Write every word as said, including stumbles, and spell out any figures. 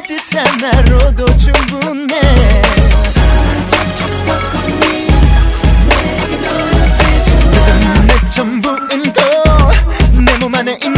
손짓 하나로도 충분해. 내 전부인 걸 내 몸 안에